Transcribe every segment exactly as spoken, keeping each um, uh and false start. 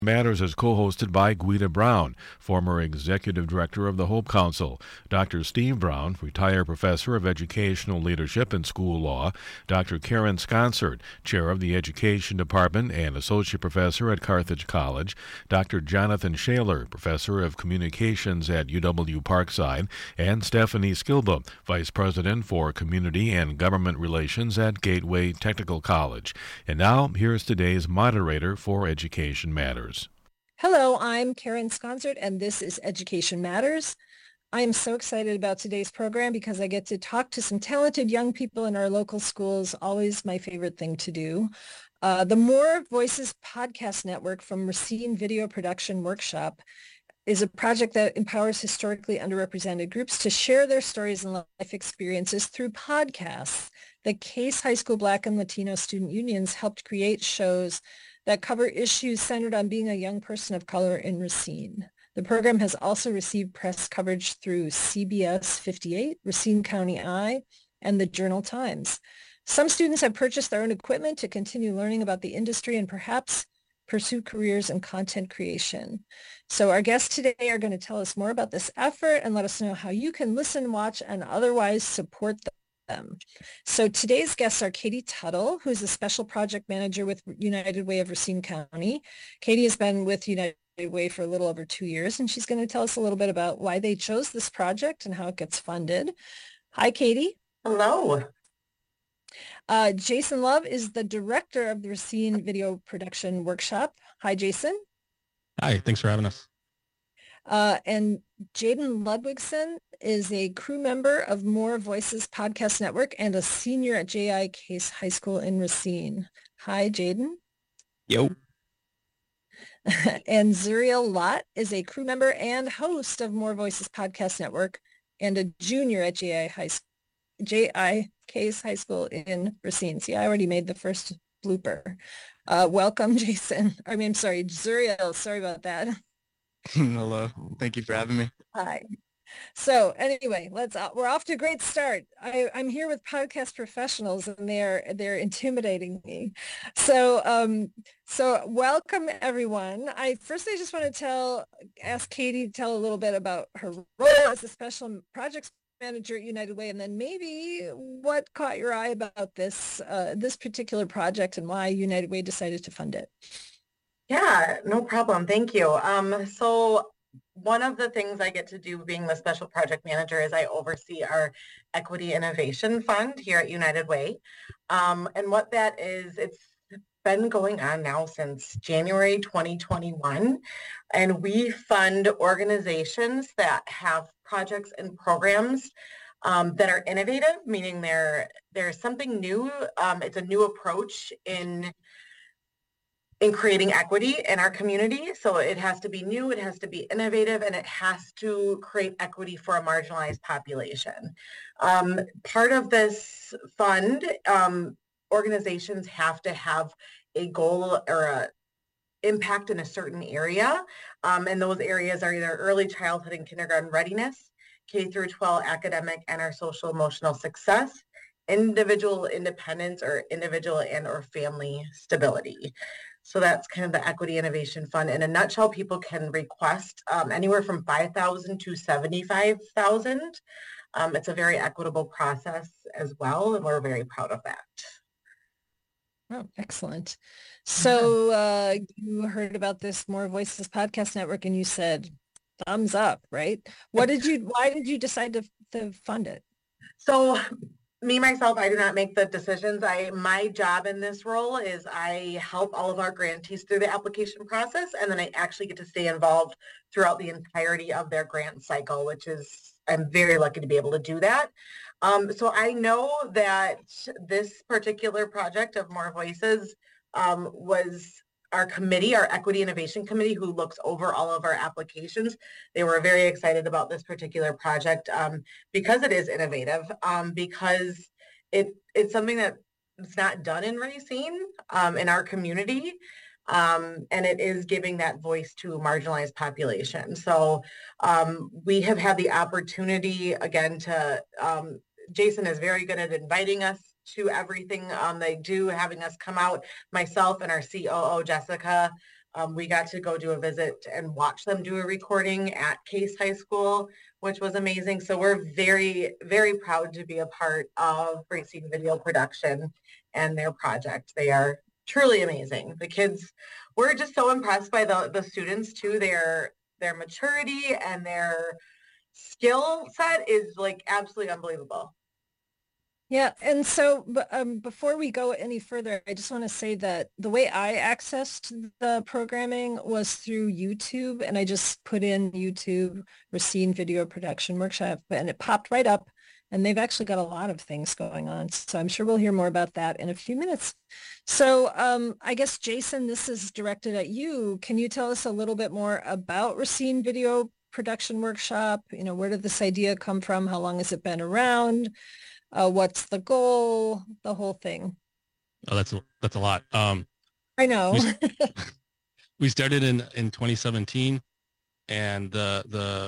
Matters is co-hosted by Guida Brown, former executive director of the Hope Council, Doctor Steve Brown, retired professor of educational leadership and school law, Doctor Karen Sconsert, chair of the education department and associate professor at Carthage College, Doctor Jonathan Shaler, professor of communications at U W Parkside, and Stephanie Skilba, vice president for community and government relations at Gateway Technical College. And now, here's today's moderator for Education Matters. Hello, I'm Karen Sconsert, and this is Education Matters. I am so excited about today's program because I get to talk to some talented young people in our local schools, always my favorite thing to do. Uh, the More Voices podcast network from Racine Video Production Workshop is a project that empowers historically underrepresented groups to share their stories and life experiences through podcasts. The Case High School Black and Latino Student Unions helped create shows that cover issues centered on being a young person of color in Racine. The program has also received press coverage through C B S fifty-eight, Racine County Eye, and the Journal Times. Some students have purchased their own equipment to continue learning about the industry and perhaps pursue careers in content creation. So our guests today are going to tell us more about this effort and let us know how you can listen, watch, and otherwise support them. Them. So today's guests are Katie Tuttle, who's a special project manager with United Way of Racine County. Katie has been with United Way for a little over two years, and she's going to tell us a little bit about why they chose this project and how it gets funded. Hi, Katie. Hello. Uh, Jason Love is the director of the Racine Video Production Workshop. Hi, Jason. Hi, thanks for having us. Uh, and Jaden Ludwigson is a crew member of More Voices Podcast Network and a senior at J I Case High School in Racine. Hi, Jaden. Yo. And Zuriel Lott is a crew member and host of More Voices Podcast Network and a junior at J I High School, J I Case High School in Racine. See, I already made the first blooper. Uh, welcome, Jason. I mean, I'm sorry, Zuriel. Sorry about that. Hello. Thank you for having me. Hi. So anyway, let's. Uh, we're off to a great start. I, I'm here with podcast professionals, and they're they're intimidating me. So um, so welcome everyone. I first I just want to tell ask Katie to tell a little bit about her role as a special projects manager at United Way, and then maybe what caught your eye about this uh, this particular project and why United Way decided to fund it. Yeah, no problem. Thank you. Um, so one of the things I get to do being the special project manager is I oversee our Equity Innovation Fund here at United Way. Um, and what that is, it's been going on now since January twenty twenty-one. And we fund organizations that have projects and programs um, that are innovative, meaning they're, there's something new. Um, it's a new approach in in creating equity in our community. So it has to be new, it has to be innovative, and it has to create equity for a marginalized population. Um, part of this fund, um, organizations have to have a goal or a impact in a certain area. Um, and those areas are either early childhood and kindergarten readiness, K through twelve academic and our social emotional success, individual independence, or individual and or family stability. So that's kind of the Equity Innovation Fund. In a nutshell, people can request um, anywhere from five thousand dollars to seventy-five thousand dollars. Um, it's a very equitable process as well, and we're very proud of that. Oh, excellent. So uh, you heard about this More Voices Podcast Network and you said, thumbs up, right? What did you, why did you decide to, to fund it? So me, myself, I do not make the decisions. I, my job in this role is I help all of our grantees through the application process, and then I actually get to stay involved throughout the entirety of their grant cycle, which is, I'm very lucky to be able to do that. Um, so I know that this particular project of More Voices um, was our committee, our Equity Innovation Committee, who looks over all of our applications. They were very excited about this particular project um, because it is innovative, um, because it it's something that it's not done in Racine, um, in our community, um, and it is giving that voice to marginalized populations. So um, we have had the opportunity, again, to, um, Jason is very good at inviting us to everything um, they do, having us come out, myself and our C O O, Jessica, Um, we got to go do a visit and watch them do a recording at Case High School, which was amazing. So we're very, very proud to be a part of Racine Video Production and their project. They are truly amazing. The kids, we're just so impressed by the, the students too. Their, their maturity and their skill set is like absolutely unbelievable. Yeah, and so um, before we go any further, I just want to say that the way I accessed the programming was through YouTube, and I just put in YouTube Racine Video Production Workshop, and it popped right up, and they've actually got a lot of things going on, so I'm sure we'll hear more about that in a few minutes. So um, I guess, Jason, this is directed at you. Can you tell us a little bit more about Racine Video Production Workshop? You know, where did this idea come from? How long has it been around? Uh, what's the goal? The whole thing. Oh, that's a, that's a lot. Um, I know. we, we started in, in twenty seventeen, and the the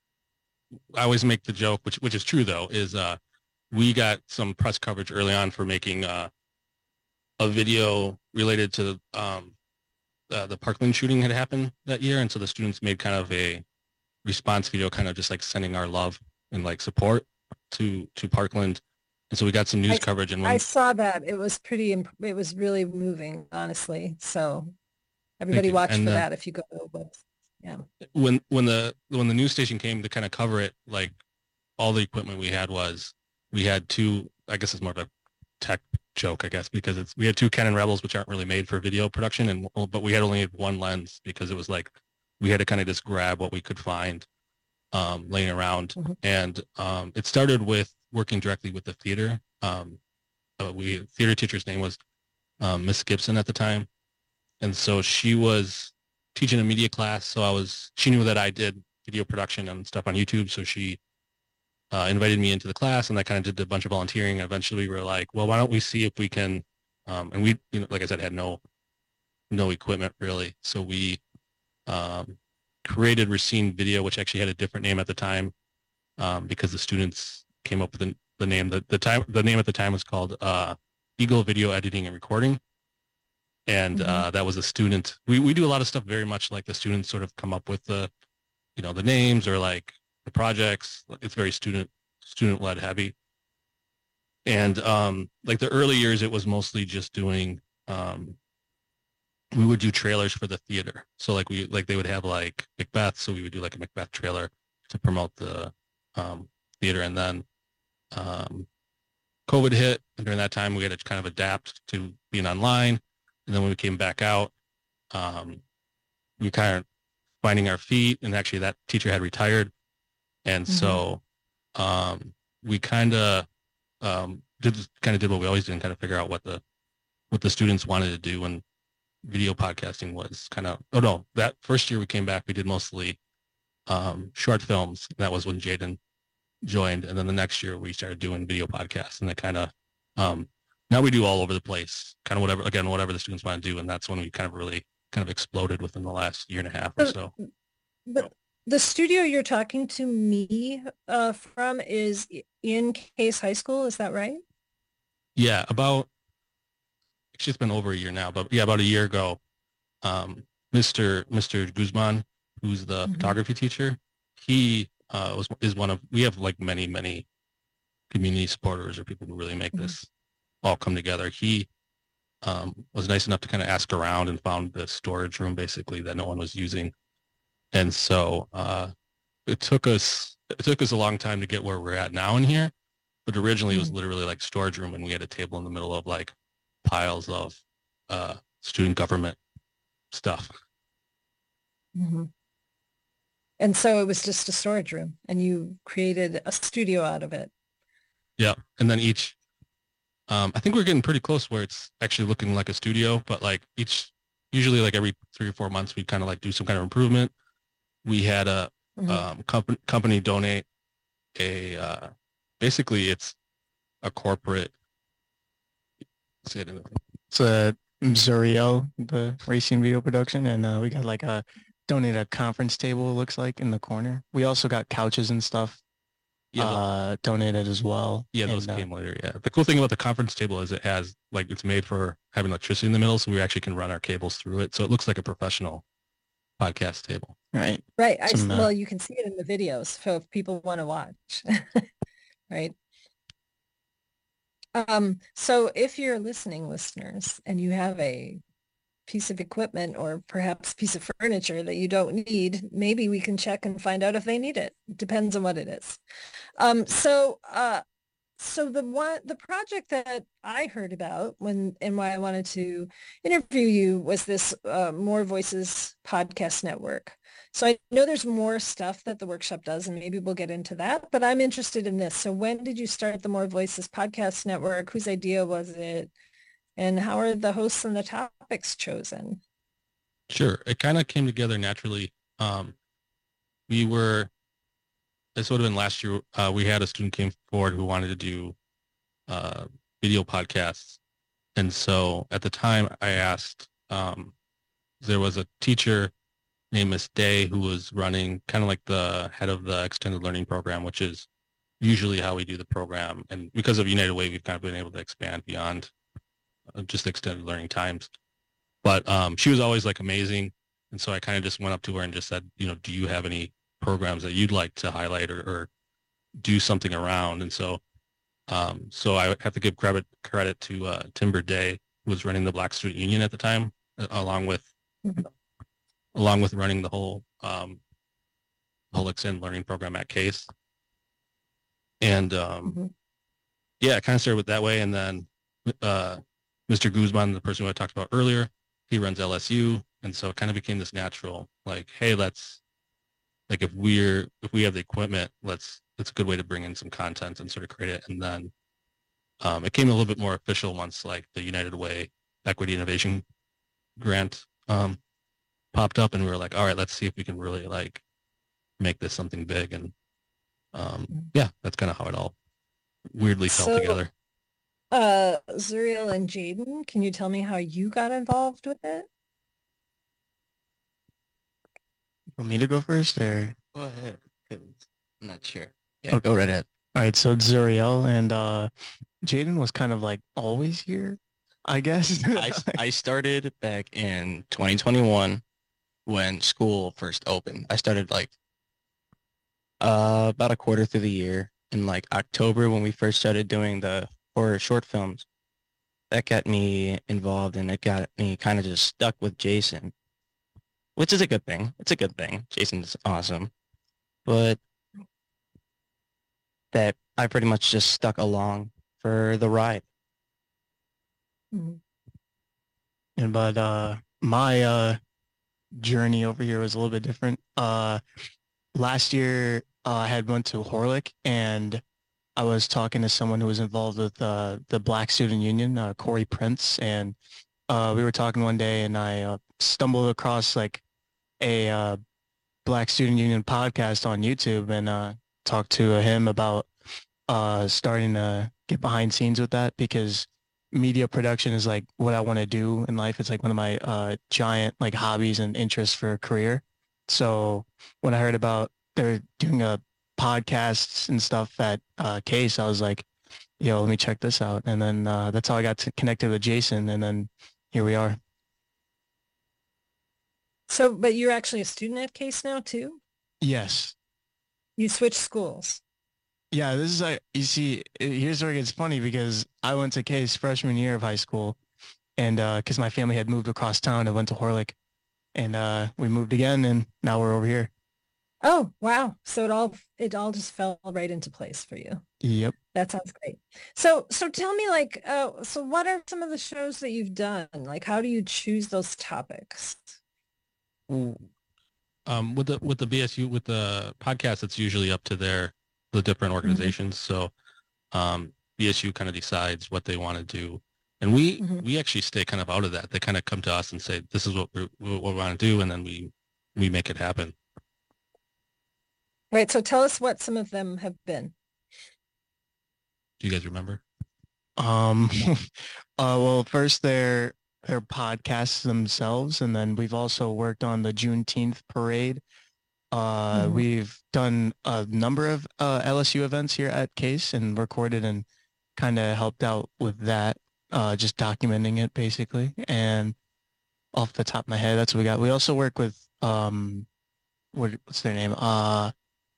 I always make the joke, which which is true though, is uh, we got some press coverage early on for making uh, a video related to um, uh, the Parkland shooting had happened that year, and so the students made kind of a response video, kind of just like sending our love and like support to to Parkland. And so we got some news I, coverage. And when, I saw that. It was pretty, it was really moving, honestly. So everybody watch and, for uh, that if you go to the website. Yeah. When, when the, when the news station came to kind of cover it, like all the equipment we had was, we had two, I guess it's more of a tech joke, I guess, because it's, we had two Canon Rebels, which aren't really made for video production. And, but we had only one lens because it was like, we had to kind of just grab what we could find um, laying around. Mm-hmm. And um, it started with working directly with the theater. Um, uh, we theater teacher's name was um, Miss Gibson at the time, and so she was teaching a media class. So I was, she knew that I did video production and stuff on YouTube, so she uh, invited me into the class, and I kind of did a bunch of volunteering. And eventually, we were like, well, why don't we see if we can? Um, and we, you know, like I said, had no no equipment really, so we um, created Racine Video, which actually had a different name at the time um, because the students came up with the, the name. The, the time the name at the time was called uh, Eagle Video Editing and Recording, and mm-hmm. uh, that was a student. We we do a lot of stuff very much like the students sort of come up with the, you know, the names or like the projects. It's very student student led heavy, and um, like the early years, it was mostly just doing. Um, we would do trailers for the theater. So like we like they would have like Macbeth, so we would do like a Macbeth trailer to promote the um, theater, and then um, COVID hit, and during that time we had to kind of adapt to being online. And then when we came back out, um, we kind of finding our feet, and actually that teacher had retired, and mm-hmm. so um, we kind of um, did kind of did what we always did, and kind of figure out what the what the students wanted to do. And video podcasting was kind of, oh no, that first year we came back, we did mostly um, short films. That was when Jaden joined. And then the next year we started doing video podcasts, and they kind of, um, now we do all over the place, kind of whatever, again, whatever the students want to do. And that's when we kind of really kind of exploded within the last year and a half or so. But the studio you're talking to me uh, from is in Case High School. Is that right? Yeah, about, actually it's been over a year now, but yeah, about a year ago, um, Mister Mister Guzman, who's the mm-hmm. photography teacher, he uh, was is one of, we have like many, many community supporters or people who really make mm-hmm. this all come together. He um, was nice enough to kind of ask around and found the storage room basically that no one was using. And so uh, it took us, it took us a long time to get where we're at now in here, but originally mm-hmm. it was literally like storage room, and we had a table in the middle of like piles of uh, student government stuff. Mm-hmm. And so it was just a storage room, and you created a studio out of it. Yeah. And then each, um, I think we're getting pretty close where it's actually looking like a studio, but like each, usually like every three or four months, we kind of like do some kind of improvement. We had a mm-hmm. um, company, company donate a, uh, basically it's a corporate, it's a Zuriel, the Racine Video Production, and uh, we got like a donate a conference table, it looks like, in the corner. We also got couches and stuff Yeah, the- uh, donated as well. Yeah, those And, uh, came later. Yeah, the cool thing about the conference table is it has like it's made for having electricity in the middle, so we actually can run our cables through it. So it looks like a professional podcast table. right. Right. I, Some, uh, well, you can see it in the videos. So if people want to watch, right. Um, so if you're listening, listeners, and you have a piece of equipment or perhaps piece of furniture that you don't need, maybe we can check and find out if they need it. Depends on what it is. Um, so, uh, so the one, the project that I heard about when and why I wanted to interview you was this uh, More Voices podcast network. So I know there's more stuff that the workshop does, and maybe we'll get into that, but I'm interested in this. So when did you start the More Voices podcast network? Whose idea was it? And how are the hosts and the topics chosen? Sure, it kind of came together naturally. Um, we were, this would have been last year. Uh, we had a student came forward who wanted to do uh, video podcasts, and so at the time I asked. Um, there was a teacher named Miss Day who was running kind of like the head of the extended learning program, which is usually how we do the program. And because of United Way, we've kind of been able to expand beyond uh, just extended learning times. But um, she was always like amazing. And so I kind of just went up to her and just said, you know, do you have any programs that you'd like to highlight or, or do something around? And so um, so I have to give credit credit to uh, Timber Day, who was running the Black Student Union at the time, along with Mhm. along with running the whole um, whole extended learning program at Case. And um, Mhm. yeah, it kind of started with that way. And then uh, Mister Guzman, the person who I talked about earlier, he runs L S U. And so it kind of became this natural, like, hey, let's, like, if we're, if we have the equipment, let's, it's a good way to bring in some content and sort of create it. And then um, it came a little bit more official once, like, the United Way Equity Innovation Grant um, popped up, and we were like, all right, let's see if we can really, like, make this something big. And um, yeah, that's kind of how it all weirdly fell So- together. Uh, Zuriel and Jaden, can you tell me how you got involved with it? Want me to go first or? Go ahead, 'cause I'm not sure. Yeah, go right ahead. All right, so it's Zuriel and uh, Jaden was kind of like always here, I guess. I, I started back in twenty twenty-one when school first opened. I started like uh, about a quarter through the year in like October when we first started doing the horror short films. That got me involved and it got me kind of just stuck with Jason, which is a good thing. It's a good thing. Jason's awesome. But that I pretty much just stuck along for the ride. Mhm. And but uh, my uh, journey over here was a little bit different. Uh, last year, uh, I had went to Horlick, and I was talking to someone who was involved with uh, the Black Student Union, uh, Corey Prince, and uh, we were talking one day, and I uh, stumbled across like a uh, Black Student Union podcast on YouTube, and uh, talked to him about uh, starting to get behind scenes with that, because media production is like what I want to do in life. It's like one of my uh, giant like hobbies and interests for a career. So when I heard about they're doing a podcasts and stuff at uh, Case, I was like, yo, let me check this out. And then uh, that's how I got to connected with Jason. And then here we are. So, but you're actually a student at Case now too? Yes. You switched schools. Yeah, this is like, you see, here's where it gets funny, because I went to Case freshman year of high school, and because my family had moved across town, I went to Horlick, and uh, we moved again, and now we're over here. Oh, wow. So it all it all just fell right into place for you. Yep. That sounds great. So so tell me, like, uh, so what are some of the shows that you've done? Like, how do you choose those topics? Um, with the with the B S U with the podcast, it's usually up to their the different organizations. So um, B S U kind of decides what they want to do, and we Mhm. we actually stay kind of out of that. They kind of come to us and say, "This is what we what we want to do," and then we we make it happen. Right. So tell us what some of them have been. Do you guys remember? Um, uh, well, first they're, they're podcasts themselves, and then we've also worked on the Juneteenth parade Uh, Mhm. We've done a number of uh, L S U events here at Case and recorded and kind of helped out with that, uh, just documenting it basically. And off the top of my head, that's what we got. We also work with, um, what, what's their name? Uh,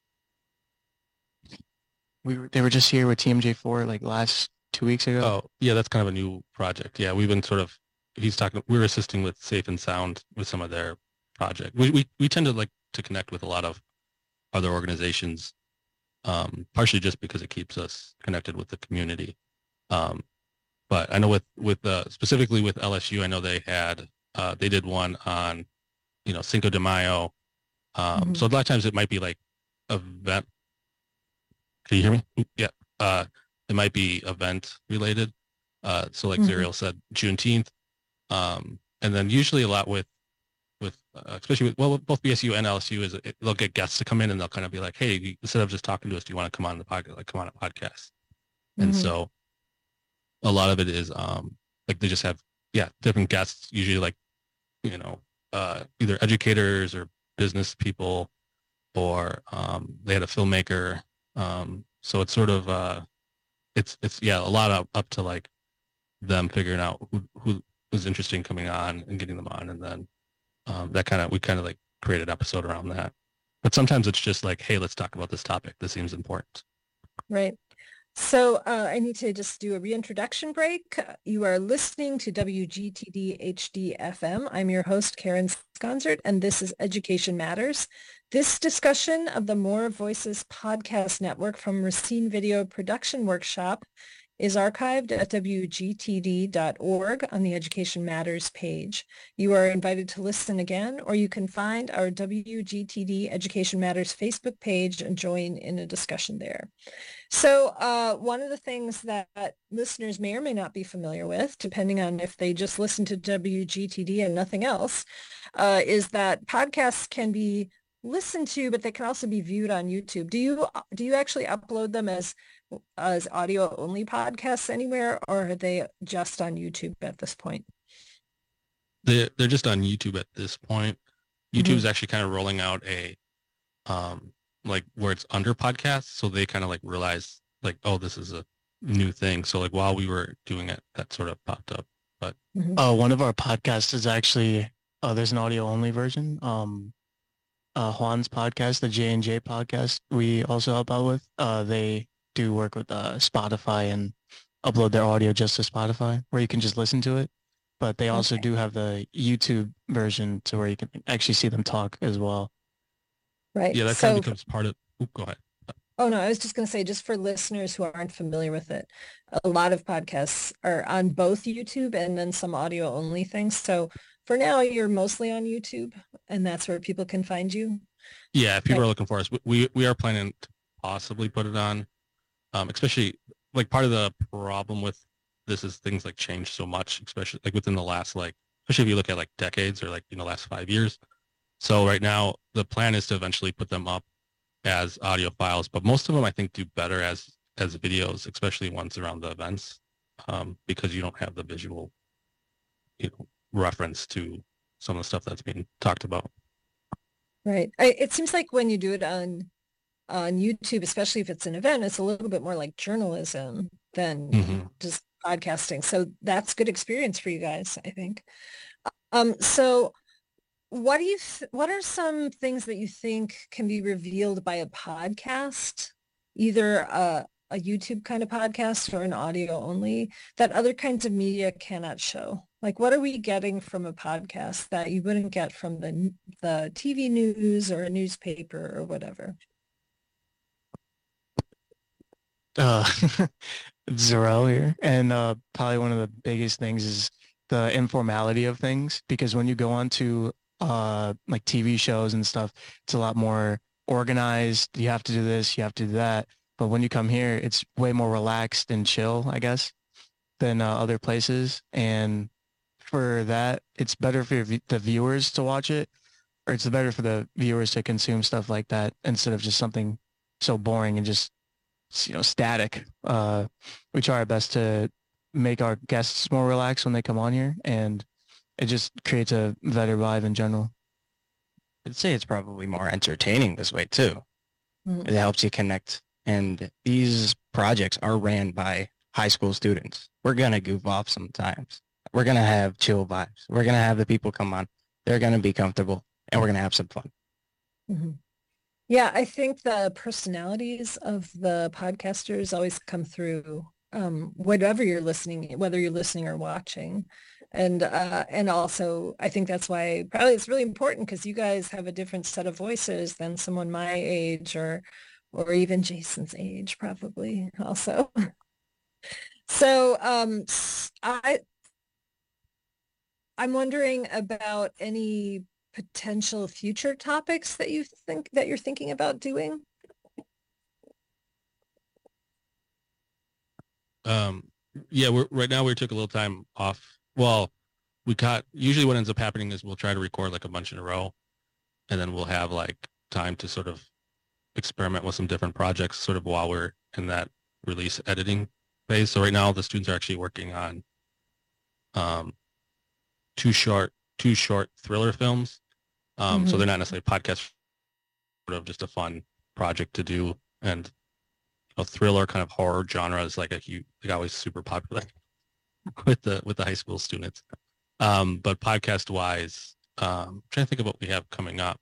we were, they were just here with T M J four like last two weeks ago. Oh, yeah, that's kind of a new project. Yeah, we've been sort of, he's talking, we're assisting with Safe and Sound with some of their project. We, we, we tend to like to connect with a lot of other organizations, um, partially just because it keeps us connected with the community. Um, but I know with, with uh, specifically with L S U, I know they had, uh, they did one on, you know, Cinco de Mayo. Um, Mhm. So a lot of times it might be like event. Can you hear me? Oop, Yeah. Uh, it might be event related. Uh, so like Mhm. Zuriel said, Juneteenth. Um, and then usually a lot with, with uh, especially with, well, with both B S U and L S U is it, they'll get guests to come in and they'll kind of be like, hey, you- instead of just talking to us, do you want to come on the podcast? Like come on a podcast. And Mhm. so a lot of it is um, like they just have, yeah, different guests, usually like, you know, uh, either educators or business people, or um, they had a filmmaker. Um, so it's sort of, uh, it's, it's, yeah, a lot up, up to like them figuring out who, who was interested in coming on and getting them on. And then um, that kind of, we kind of like create an episode around that. But sometimes it's just like, hey, let's talk about this topic. This seems important. Right. So uh, I need to just do a reintroduction break. Uh, You are listening to W G T D H D F M. I'm your host, Karen Sconzert, and this is Education Matters. This discussion of the More Voices podcast network from Racine Video Production Workshop is archived at W G T D dot org on the Education Matters page. You are invited to listen again, or you can find our W G T D Education Matters Facebook page and join in a discussion there. So uh, one of the things that listeners may or may not be familiar with, depending on if they just listen to W G T D and nothing else, uh, is that podcasts can be listened to, but they can also be viewed on YouTube. Do you do you actually upload them as as audio only podcasts anywhere, or are they just on YouTube at this point? They're, they're just on YouTube at this point. YouTube Mhm. is actually kind of rolling out a, um, like where it's under podcasts. So they kind of like realize like, oh, this is a new thing. So like while we were doing it, that sort of popped up. But Mhm. Uh, one of our podcasts is actually, uh, there's an audio only version. Um, uh, Juan's podcast, the J and J podcast, we also help out with. Uh, they do work with uh, Spotify and upload their audio just to Spotify, where you can just listen to it. But they also Okay. do have the YouTube version to where you can actually see them talk as well. Right. yeah, that so kind of becomes part of, oop, go ahead. Oh, no, I was just going to say, just for listeners who aren't familiar with it, a lot of podcasts are on both YouTube and then some audio only things. So for now, you're mostly on YouTube, and that's where people can find you. Yeah, if people Right. are looking for us, we, we are planning to possibly put it on, um, especially like part of the problem with this is things like change so much, especially like within the last, like, especially if you look at like decades or like, you know, last five years. So right now the plan is to eventually put them up as audio files, but most of them I think do better as, as videos, especially ones around the events, um, because you don't have the visual, you know, reference to some of the stuff that's being talked about. Right. I, it seems like when you do it on on YouTube, especially if it's an event, it's a little bit more like journalism than Mhm. just podcasting. So that's good experience for you guys, I think. Um, so what do you, th- what are some things that you think can be revealed by a podcast, either a, a YouTube kind of podcast or an audio only, that other kinds of media cannot show? Like, what are we getting from a podcast that you wouldn't get from the, the T V news or a newspaper or whatever? Uh, Zarel here. And uh, probably one of the biggest things is the informality of things, because when you go on to uh, like T V shows and stuff, it's a lot more organized. You have to do this, you have to do that. But when you come here, it's way more relaxed and chill, I guess, than uh, other places. And for that, it's better for v- the viewers to watch it, or it's better for the viewers to consume stuff like that instead of just something so boring and just, you know, static. Uh, we try our best to make our guests more relaxed when they come on here, and it just creates a better vibe in general. I'd say it's probably more entertaining this way too. Mhm. It helps you connect. And these projects are ran by high school students. We're going to goof off sometimes. We're going to have chill vibes. We're going to have the people come on. They're going to be comfortable, and we're going to have some fun. Mhm. Yeah, I think the personalities of the podcasters always come through, um, whatever you're listening, whether you're listening or watching. And uh, and also, I think that's why probably it's really important because you guys have a different set of voices than someone my age or or even Jason's age, probably also. So um, s- I I'm wondering about any potential future topics that you think that you're thinking about doing. Um, yeah, we're right now we took a little time off. Well, we got usually what ends up happening is we'll try to record like a bunch in a row, and then we'll have like time to sort of experiment with some different projects sort of while we're in that release editing phase. So right now the students are actually working on um, two short two short thriller films. Um, So Mhm. they're not necessarily podcasts, sort of just a fun project to do. And a thriller kind of horror genre is like a huge, like always super popular with the with the high school students. Um, but podcast wise, um, I'm trying to think of what we have coming up.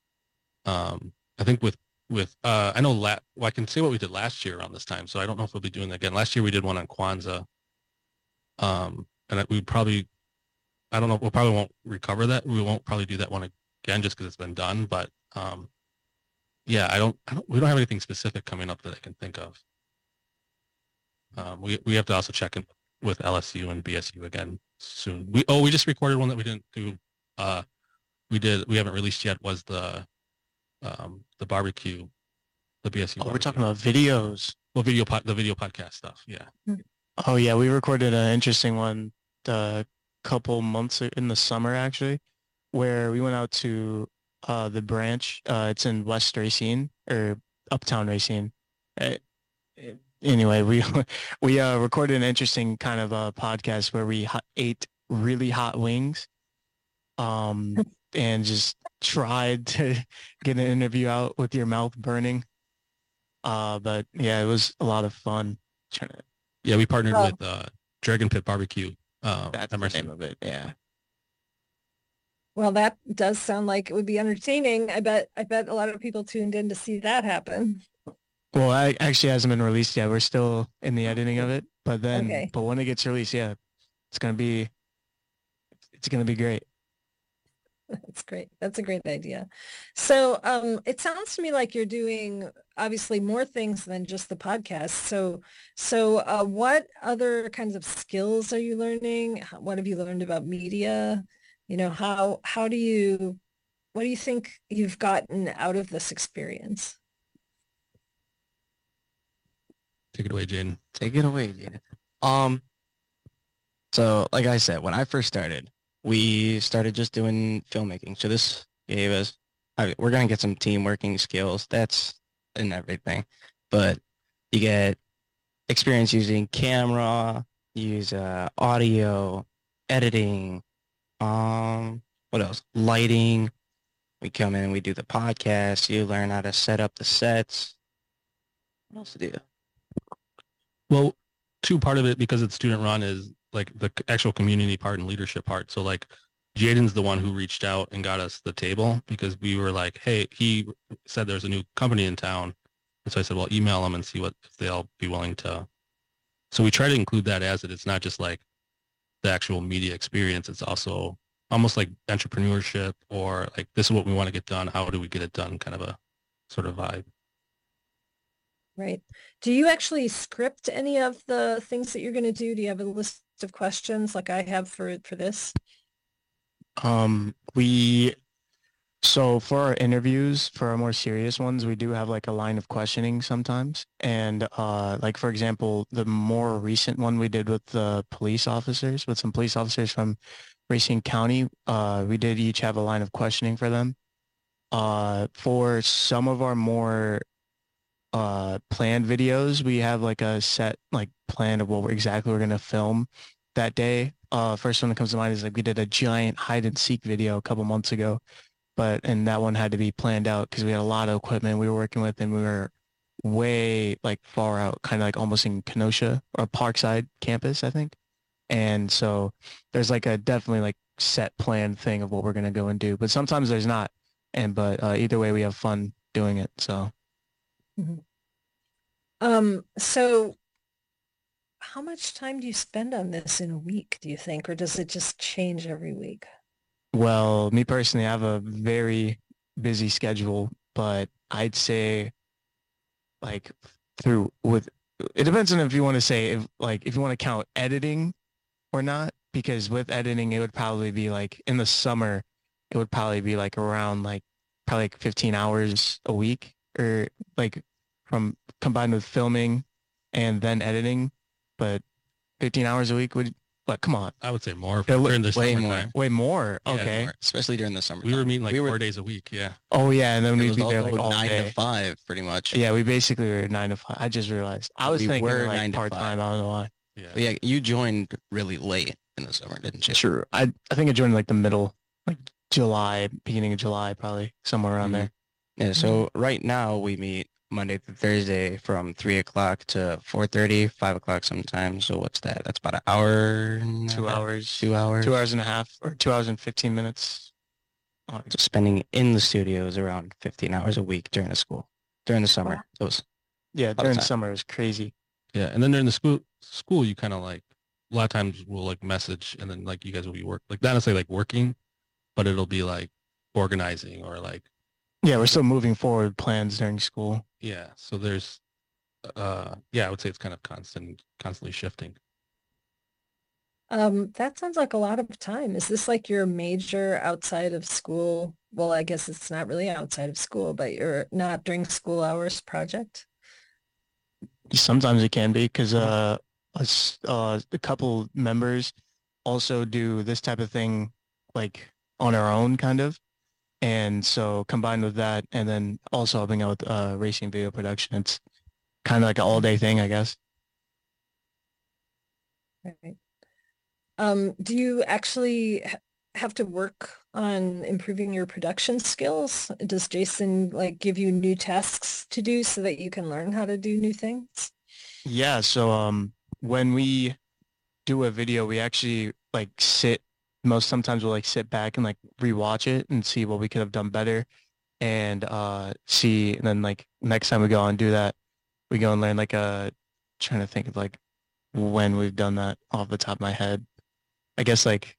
Um, I think with with uh, I know la- well, I can say what we did last year around this time, so I don't know if we'll be doing that again. Last year we did one on Kwanzaa, um, and we probably I don't know we'll probably won't recover that. We won't probably do that one again just because it's been done. But um, yeah, I don't, I don't we don't have anything specific coming up that I can think of. Um, we we have to also check in with L S U and B S U again soon. We oh we just recorded one that we didn't do. Uh, we did we haven't released yet was the um, the barbecue, the B S U. Oh, we're barbecue. talking about videos. Well, video pod, the video podcast stuff. Yeah. Oh yeah, we recorded an interesting one a couple months a- in the summer actually, where we went out to uh, the branch. Uh, it's in West Racine or Uptown Racine. Uh, uh, anyway, we we uh, recorded an interesting kind of uh, podcast where we hot, ate really hot wings, um, and just tried to get an interview out with your mouth burning. Uh, but yeah, it was a lot of fun. Trying to, Yeah, we partnered Oh. with uh, Dragon Pit Barbecue. Uh, that's the Emerson. name of it. Yeah. Well, that does sound like it would be entertaining. I bet I bet a lot of people tuned in to see that happen. Well, I actually hasn't been released yet. We're still in the editing of it, but then, Okay. but when it gets released, yeah, it's gonna be, it's gonna be great. That's great. That's a great idea. So um, it sounds to me like you're doing obviously more things than just the podcast. So so uh, what other kinds of skills are you learning? How- What have you learned about media? You know, how how do you what do you think you've gotten out of this experience? Take it away, Jaden. Take it away, Jaden. Um, so like I said, when I first started, we started just doing filmmaking. So this gave us, I mean, we're going to get some team working skills. That's in everything. But you get experience using camera, use uh, audio, editing, um, what else? Lighting. We come in and we do the podcast. You learn how to set up the sets. What else to do? Well, two part of it because it's student run is like the c- actual community part and leadership part. So like Jaden's the one who reached out and got us the table because we were like, hey, he said there's a new company in town. And so I said, well, email them and see what if they'll be willing to. So we try to include that as it. It's not just like the actual media experience. It's also almost like entrepreneurship or like this is what we want to get done. How do we get it done? Kind of a sort of vibe. Right. Do you actually script any of the things that you're going to do? Do you have a list of questions like I have for for this? Um, we, so for our interviews, for our more serious ones, we do have like a line of questioning sometimes. And uh, like, for example, the more recent one we did with the police officers, with some police officers from Racine County, uh, we did each have a line of questioning for them. Uh, for some of our more uh, planned videos, we have like a set like plan of what we're, exactly we're going to film that day. Uh, first one that comes to mind is like we did a giant hide and seek video a couple months ago but and that one had to be planned out because we had a lot of equipment we were working with, and we were way like far out, kind of like almost in Kenosha or Parkside campus, I think. And so there's like a definitely like set plan thing of what we're gonna go and do, but sometimes there's not. And but uh, either way, we have fun doing it. So. Mm-hmm. Um. So. How much time do you spend on this in a week, do you think, or does it just change every week? Well, me personally, I have a very busy schedule, but I'd say like through with it depends on if you want to say if like if you want to count editing or not, because with editing it would probably be like in the summer it would probably be like around like probably like fifteen hours a week, or like from combined with filming and then editing. But fifteen hours a week would, but come on. I would say more Yeah, during the way summertime. Way more. Yeah, Okay. more, especially during the summer. We were meeting like we were, four days a week. Yeah. Oh yeah, and then it we'd was be there all like all nine day. to five, pretty much. Yeah, we basically were nine to five. I just realized. I was We thinking were like nine to part time. I don't know why. Yeah. But yeah, you joined really late in the summer, didn't you? True. I I think I joined like the middle, like July, beginning of July, probably somewhere around Mhm. there. Yeah. So right now we meet Monday through Thursday from three o'clock to four thirty, five o'clock sometimes. So what's that? That's about an hour. and a Two half, hours. Two hours. Two hours and a half, or two hours and fifteen minutes. Oh, So spending in the studio is around fifteen hours a week during the school, during the summer. Wow. So it's yeah, of during the time. summer it was crazy. Yeah. And then during the school, school, you kind of like, a lot of times we'll like message and then like you guys will be work, like not necessarily like working, but it'll be like organizing or like, Yeah, we're still moving forward with plans during school. yeah. So there's, uh, yeah, I would say it's kind of constant, constantly shifting. Um, that sounds like a lot of time. Is this like your major outside of school? Well, I guess it's not really outside of school, but you're not during school hours project? Sometimes it can be because uh, us, uh, a couple members also do this type of thing like on our own kind of. And so combined with that and then also helping out with uh, racing video production, it's kind of like an all day thing, I guess. Right. Um, do you actually ha- have to work on improving your production skills? Does Jason like give you new tasks to do so that you can learn how to do new things? Yeah. So um, when we do a video, we actually like sit most sometimes we'll like sit back and like rewatch it and see what we could have done better and uh see and then like next time we go and do that we go and learn like a trying to think of like when we've done that off the top of my head. I guess like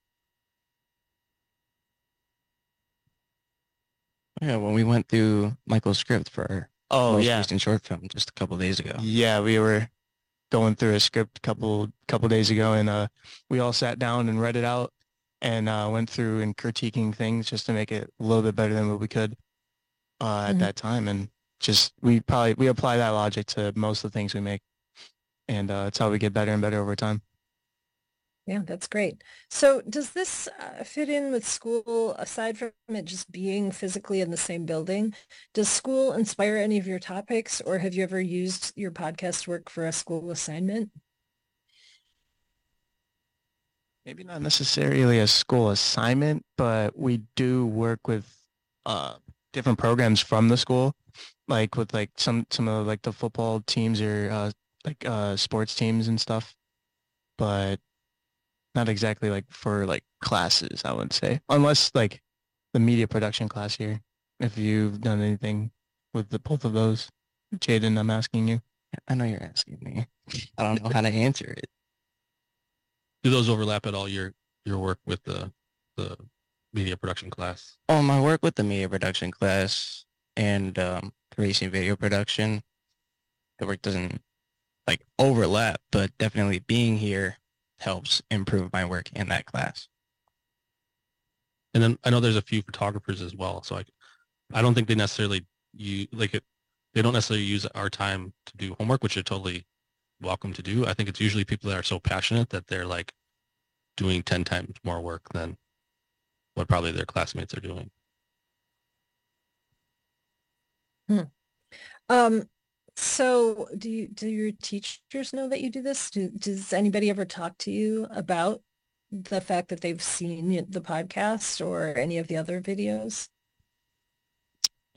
yeah, when we went through Michael's script for our oh most yeah recent short film just a couple days ago. yeah we were going through a script a couple couple days ago and uh we all sat down and read it out and uh, went through and critiquing things just to make it a little bit better than what we could uh, at Mhm. that time. And just we probably we apply that logic to most of the things we make, and uh, it's how we get better and better over time. Yeah, that's great. So does this uh, fit in with school, aside from it just being physically in the same building? Does school inspire any of your topics, or have you ever used your podcast work for a school assignment? Maybe not necessarily a school assignment, but we do work with uh, different programs from the school, like with like some some of like the football teams or uh, like uh, sports teams and stuff, but not exactly like for like classes, I would say, unless like the media production class here. If you've done anything with the both of those, Jaden, I'm asking you. I know you're asking me. I don't know how to answer it. Do those overlap at all your, your work with the, the media production class? Oh, my work with the media production class and um, racing video production, the work doesn't like overlap, but definitely being here helps improve my work in that class. And then I know there's a few photographers as well. So I, I don't think they necessarily you like it. They don't necessarily use our time to do homework, which you're totally welcome to do. I think it's usually people that are so passionate that they're like doing ten times more work than what probably their classmates are doing. Hmm. Um, so do you, do your teachers know that you do this? Do, does anybody ever talk to you about the fact that they've seen y- the podcast or any of the other videos?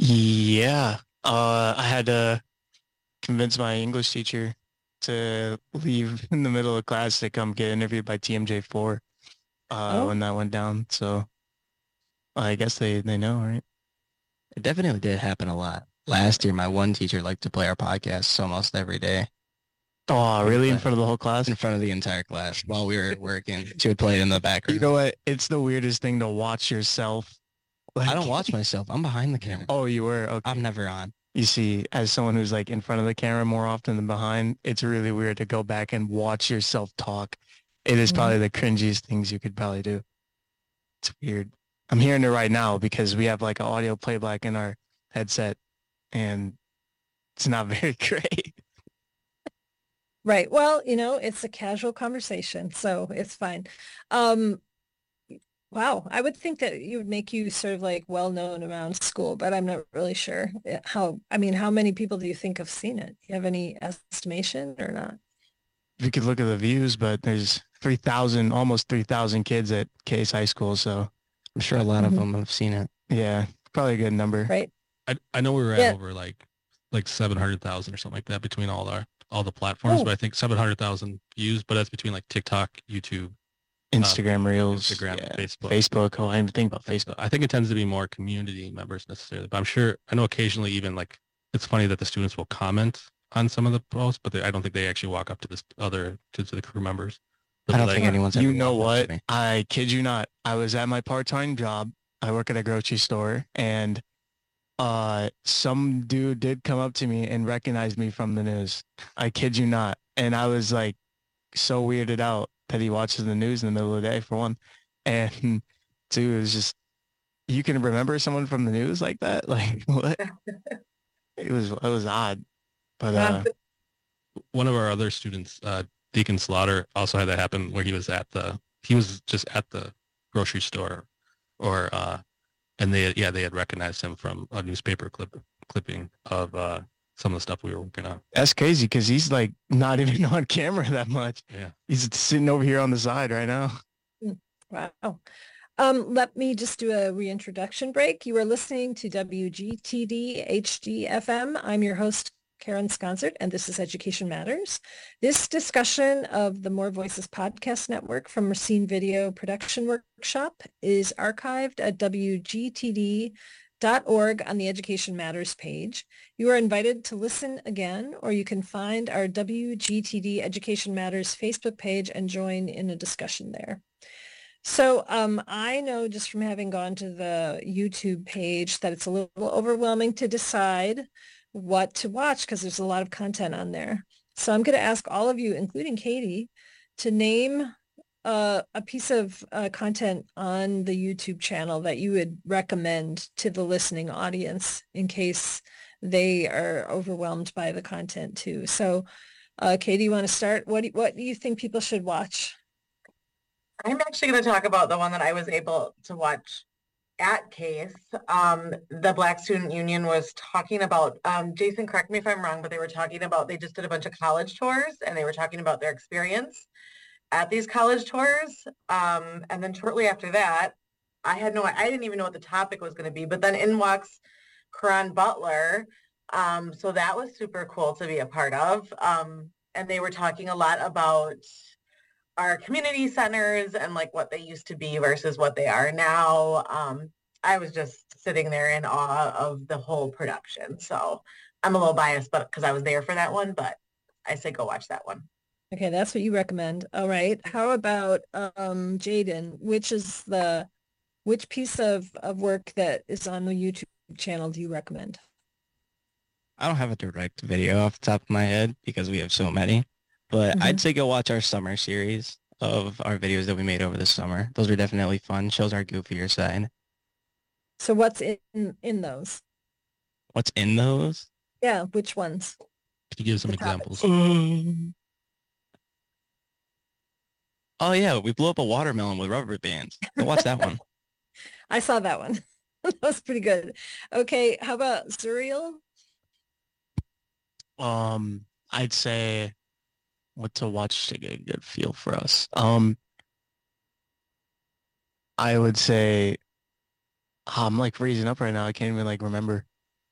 Yeah. Uh, I had to convince my English teacher to leave in the middle of class to come get interviewed by T M J four uh, Oh. when that went down. So I guess they, they know, right? It definitely did happen a lot. Last year, my one teacher liked to play our podcast almost every day Oh, really? In front of the whole class? in front of the entire class while we were working. She would play it in the background. You know what? It's the weirdest thing to watch yourself. Like, I don't watch myself. I'm behind the camera. Oh, you were? Okay. I'm never on. You see, as someone who's like in front of the camera more often than behind, it's really weird to go back and watch yourself talk. It is Mhm. probably the cringiest things you could probably do. It's weird. I'm hearing it right now because we have like an audio playback in our headset and it's not very great. Right. Well, you know, it's a casual conversation, so it's fine. Um, wow. I would think that it would make you sort of like well known around school, but I'm not really sure eh, how, I mean, how many people do you think have seen it? Do you have any estimation or not? We could look at the views, but there's three thousand, almost three thousand kids at Case High School. So I'm sure a lot Mhm. of them have seen it. yeah, probably a good number. Right. I I know we were at Yeah. over like like seven hundred thousand or something like that between all our all the platforms, Oh. but I think seven hundred thousand views, but that's between like TikTok, YouTube, Instagram Reels, Instagram, yeah, Facebook. Facebook. Oh, I didn't even think about So Facebook. I think it tends to be more community members necessarily, but I'm sure I know occasionally even like it's funny that the students will comment on some of the posts, but they, I don't think they actually walk up to this other to, to the crew members. They'll I be don't like, think anyone's You ever know walked up to what? me. I kid you not. I was at my part-time job. I work at a grocery store, and uh, some dude did come up to me and recognize me from the news. I kid you not. And I was like so weirded out that he watches the news in the middle of the day, for one. And two, it was just, you can remember someone from the news like that? Like, what? It was, it was odd. But uh, one of our other students, uh, Deacon Slaughter, also had that happen where he was at the he was just at the grocery store, or uh, and they yeah they had recognized him from a newspaper clip clipping of uh, some of the stuff we were working on. that's crazy because he's like not even on camera that much. Yeah. He's sitting over here on the side right now. Wow. Um, let me just do a reintroduction break. You are listening to W G T D H D F M. I'm your host, Karen Sconzert, and this is Education Matters. This discussion of the More Voices Podcast Network from Racine Video Production Workshop is archived at W G T D dot org on the Education Matters page. You are invited to listen again, or you can find our W G T D Education Matters Facebook page and join in a discussion there. So um, I know just from having gone to the YouTube page that it's a little overwhelming to decide what to watch because there's a lot of content on there. So I'm going to ask all of you, including Katie, to name uh, a piece of uh, content on the YouTube channel that you would recommend to the listening audience in case they are overwhelmed by the content too. So uh, Katie, you want to start? What do, what do you think people should watch? I'm actually going to talk about the one that I was able to watch at Case. Um, the Black Student Union was talking about, um, Jason, correct me if I'm wrong, but they were talking about, they just did a bunch of college tours and they were talking about their experience at these college tours. Um, and then shortly after that, I had no, I didn't even know what the topic was going to be, but then in walks Karan Butler. Um, so that was super cool to be a part of. Um, and they were talking a lot about our community centers and like what they used to be versus what they are now. Um, I was just sitting there in awe of the whole production. So I'm a little biased, but because I was there for that one, but I say go watch that one. Okay, that's what you recommend. All right. How about um, Jaden? Which is the which piece of, of work that is on the YouTube channel do you recommend? I don't have a direct video off the top of my head because we have so many, but Mhm. I'd say go watch our summer series of our videos that we made over the summer. Those are definitely fun. Shows our goofier side. So what's in in those? What's in those? Yeah, which ones? Could you give some The topics. examples? Oh yeah, we blew up a watermelon with rubber bands. Go watch that one. I saw that one. That was pretty good. Okay, how about Zuriel? Um, I'd say what to watch to get a good feel for us. Um, I would say I'm like freezing up right now. I can't even like remember.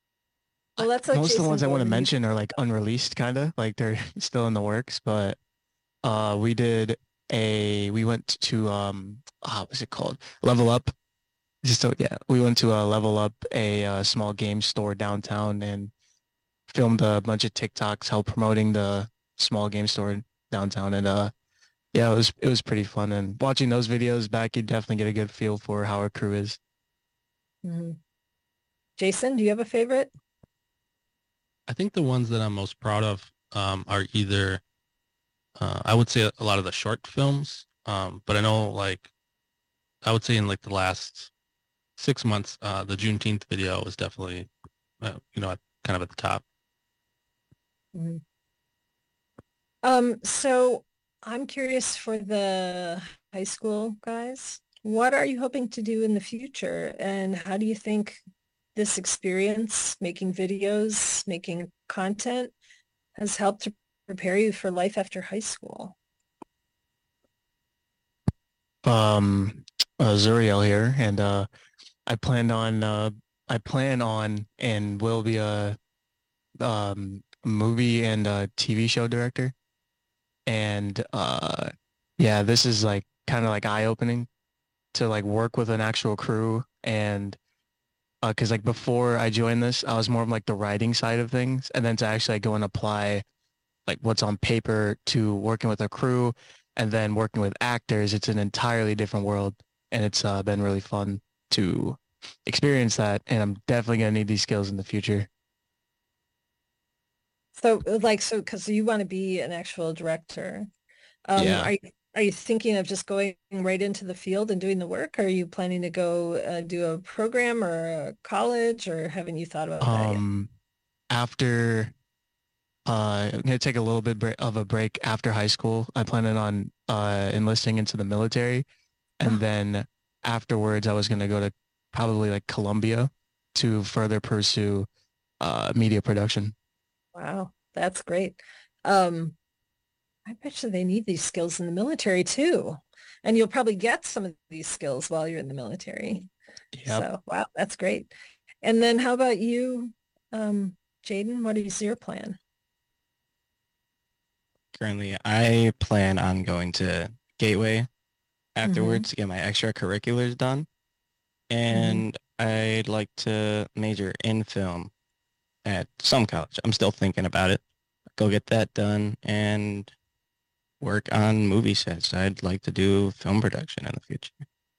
Well, let's let Most of the Jason ones I go want to and you- mention are like unreleased, kind of like they're still in the works. But uh, we did a we went to um, ah, what's it called? Level Up. Just so yeah, we went to uh, Level Up, a uh, small game store downtown, and filmed a bunch of TikToks, helped promoting the small game store downtown, and uh, yeah, it was it was pretty fun. And watching those videos back, you definitely get a good feel for how our crew is. Mhm. Jason, do you have a favorite? I think the ones that I'm most proud of um, are either, uh, I would say a lot of the short films, um, but I know like, I would say in like the last six months, uh, the Juneteenth video was definitely, uh, you know, kind of at the top. Mhm. Um, so I'm curious for the high school guys. What are you hoping to do in the future? And how do you think this experience, making videos, making content, has helped to prepare you for life after high school? Um, uh, Zuriel here, and uh, I planned on uh, I plan on and will be a um movie and a T V show director. And uh yeah, this is like kind of like eye-opening to like work with an actual crew. And uh because like before I joined this, I was more of like the writing side of things, and then to actually like, go and apply like what's on paper to working with a crew and then working with actors, it's an entirely different world. And it's uh, been really fun to experience that, and I'm definitely gonna need these skills in the future. So like, so because you want to be an actual director, um, Yeah. are you are you thinking of just going right into the field and doing the work? Or are you planning to go uh, do a program or a college, or haven't you thought about that yet? Um, after uh, I'm gonna take a little bit br- of a break after high school. I planned on uh enlisting into the military, and then afterwards I was gonna go to probably like Columbia to further pursue uh media production. Wow, that's great. Um, I bet you they need these skills in the military too. And you'll probably get some of these skills while you're in the military. Yep. So, wow, that's great. And then how about you, um, Jaden? What is your plan? Currently, I plan on going to Gateway afterwards to get my extracurriculars done. And I'd like to major in film at some college. I'm still thinking about it. Go get that done and work on movie sets. I'd like to do film production in the future.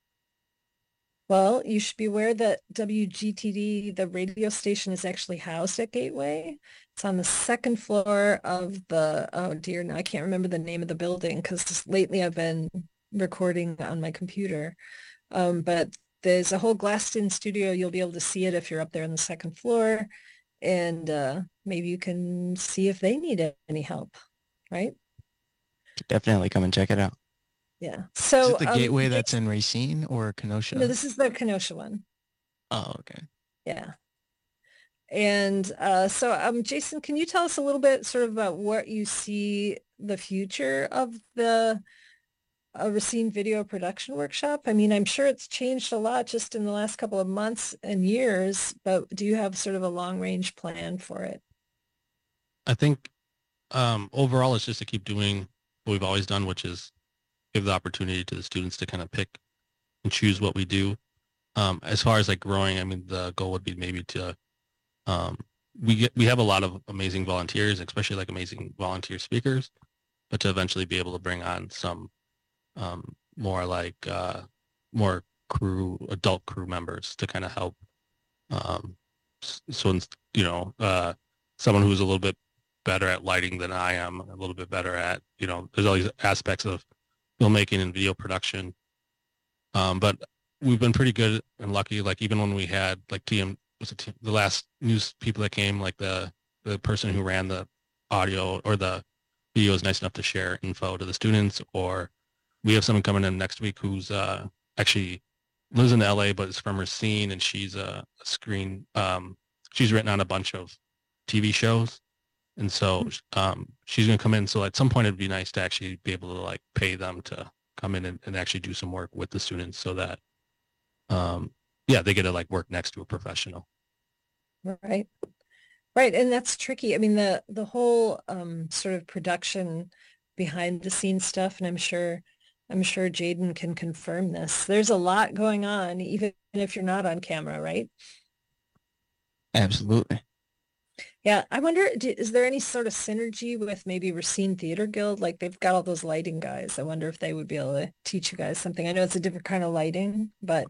Well, you should be aware that W G T D, the radio station, is actually housed at Gateway. It's on the second floor of the, oh dear, now I can't remember the name of the building because lately I've been recording on my computer. Um, but there's a whole glassed-in studio. You'll be able to see it if you're up there on the second floor. And uh, maybe you can see if they need any help, right? Definitely come and check it out. Yeah. Is So it the um, Gateway that's in Racine or Kenosha? no, this is the Kenosha one. Oh, okay. Yeah. And uh, so, um, Jason, can you tell us a little bit sort of about what you see the future of the uh, Racine Video Production Workshop? I mean, I'm sure it's changed a lot just in the last couple of months and years, but do you have sort of a long-range plan for it? I think um, overall it's just to keep doing what we've always done, which is give the opportunity to the students to kind of pick and choose what we do. Um, as far as like growing, I mean, the goal would be maybe to, um, we get, we have a lot of amazing volunteers, especially like amazing volunteer speakers, but to eventually be able to bring on some um, more like uh, more crew, adult crew members to kind of help. Um, so, you know, uh, someone who's a little bit better at lighting than I am, a little bit better at, you know, there's all these aspects of filmmaking and video production. Um, but we've been pretty good and lucky. Like even when we had like T M, was it T M, the last news people that came, like the the person who ran the audio or the video is nice enough to share info to the students. Or we have someone coming in next week who's uh, actually lives in L A but is from Racine, and she's a, a screen. Um, she's written on a bunch of T V shows. And so um, she's going to come in. So at some point, it'd be nice to actually be able to like pay them to come in and, and actually do some work with the students so that, um, yeah, they get to like work next to a professional. Right. Right. And that's tricky. I mean, the, the whole um, sort of production behind the scenes stuff, and I'm sure, I'm sure Jaden can confirm this. There's a lot going on, even if you're not on camera, right? Absolutely. Yeah. I wonder, is there any sort of synergy with maybe Racine Theater Guild? Like they've got all those lighting guys. I wonder if they would be able to teach you guys something. I know it's a different kind of lighting, but.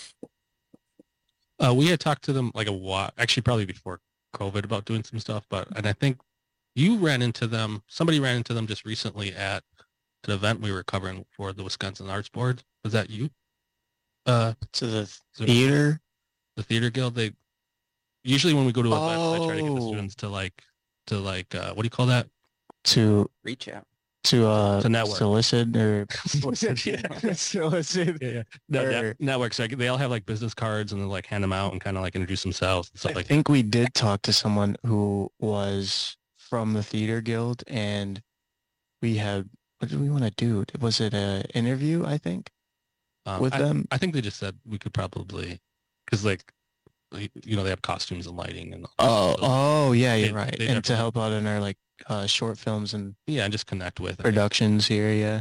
Uh, we had talked to them like a while, actually probably before COVID about doing some stuff, but, and I think you ran into them, somebody ran into them just recently at an event we were covering for the Wisconsin Arts Board. Was that you? Uh, To the theater? The Theater Guild, they, usually when we go to events, I try to get the Oh. students to like, to like, uh, what do you call that? To, Reach out. to, uh, To network. solicit or Solicit, yeah. solicit. Yeah, yeah. No, net- Or- networks, like, they all have like business cards and then like hand them out and kind of like introduce themselves and stuff I like think we did talk to someone who was from the theater guild, and we had, what did we want to do? Was it a interview, I think, that. Um, with I, them? I think they just said we could probably, because like, you know, they have costumes and lighting and Oh, oh yeah, you're They- right. they And to definitely- help out in our like uh, short films and yeah, and just connect with. productions here, yeah.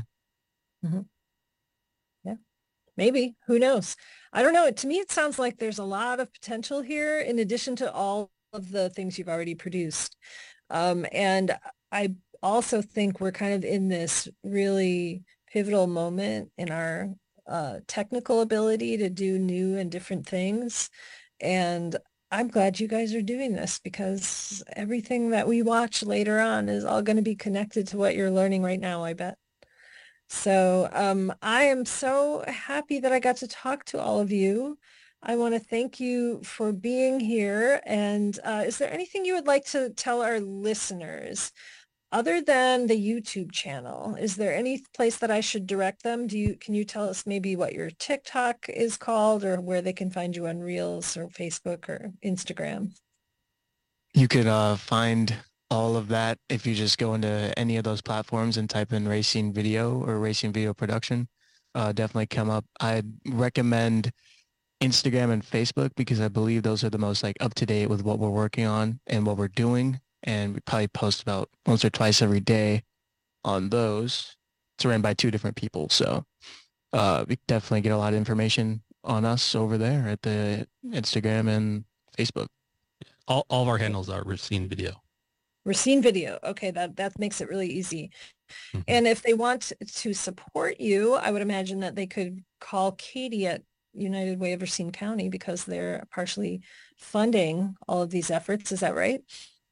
Maybe, who knows? I don't know. To me, it sounds like there's a lot of potential here in addition to all of the things you've already produced. Um, and I also think we're kind of in this really pivotal moment in our uh, technical ability to do new and different things. And I'm glad you guys are doing this because everything that we watch later on is all going to be connected to what you're learning right now, I bet. So um, I am so happy that I got to talk to all of you. I want to thank you for being here. And uh, is there anything you would like to tell our listeners other than the YouTube channel? Is there any place that I should direct them? Do you, can you tell us maybe what your TikTok is called or where they can find you on Reels or Facebook or Instagram? You could uh, find all of that if you just go into any of those platforms and type in Racine Video or Racine Video Production. Uh, definitely come up. I'd recommend Instagram and Facebook because I believe those are the most like up to date with what we're working on and what we're doing. And we probably post about once or twice every day on those. It's ran by two different people. So uh, we definitely get a lot of information on us over there at the Instagram and Facebook. all, all of our handles are Racine Video. Racine Video. Okay, that, that makes it really easy. Mhm. And if they want to support you, I would imagine that they could call Katie at United Way of Racine County because they're partially funding all of these efforts. Is that right?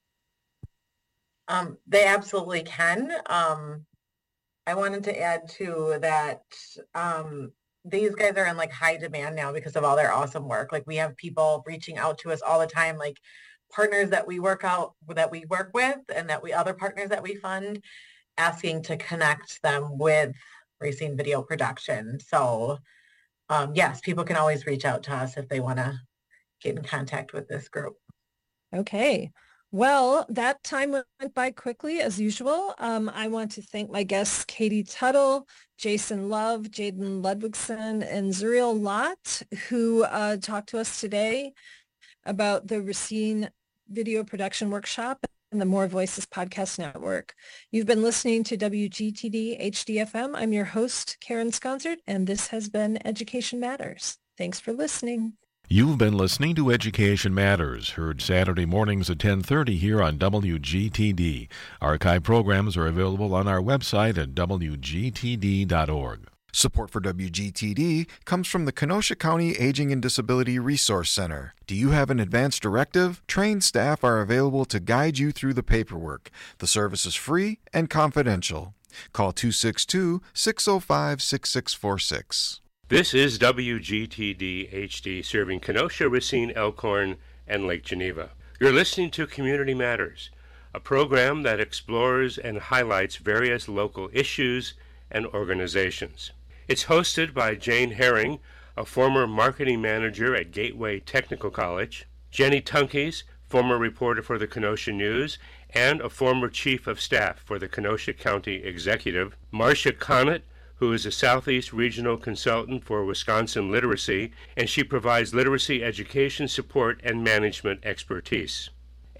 Um, they absolutely can. Um, I wanted to add too that um, these guys are in like high demand now because of all their awesome work. Like we have people reaching out to us all the time, like partners that we work out that we work with and that we other partners that we fund, asking to connect them with Racine Video Production. So um, yes, people can always reach out to us if they want to get in contact with this group. Okay. Well, that time went by quickly as usual. Um, I want to thank my guests, Katie Tuttle, Jason Love, Jaden Ludwigson, and Zuriel Lott, who uh, talked to us today about the Racine Video Production Workshop and the More Voices Podcast Network. You've been listening to W G T D H D F M. I'm your host, Karen Sconzert, and this has been Education Matters. Thanks for listening. You've been listening to Education Matters, heard Saturday mornings at ten thirty here on W G T D. Archive programs are available on our website at w g t d dot org. Support for W G T D comes from the Kenosha County Aging and Disability Resource Center. Do you have an advance directive? Trained staff are available to guide you through the paperwork. The service is free and confidential. Call two six two, six oh five, six six four six. This is W G T D H D serving Kenosha, Racine, Elkhorn, and Lake Geneva. You're listening to Community Matters, a program that explores and highlights various local issues and organizations. It's hosted by Jane Herring, a former marketing manager at Gateway Technical College, Jenny Tunkeys, former reporter for the Kenosha News, and a former chief of staff for the Kenosha County Executive, Marcia Connett, who is a Southeast Regional Consultant for Wisconsin Literacy, and she provides literacy education support and management expertise.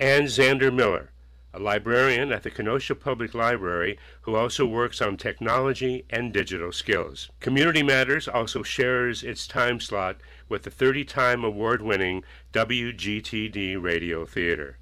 and Xander Miller, a librarian at the Kenosha Public Library who also works on technology and digital skills. Community Matters also shares its time slot with the thirty-time award-winning W G T D Radio Theater.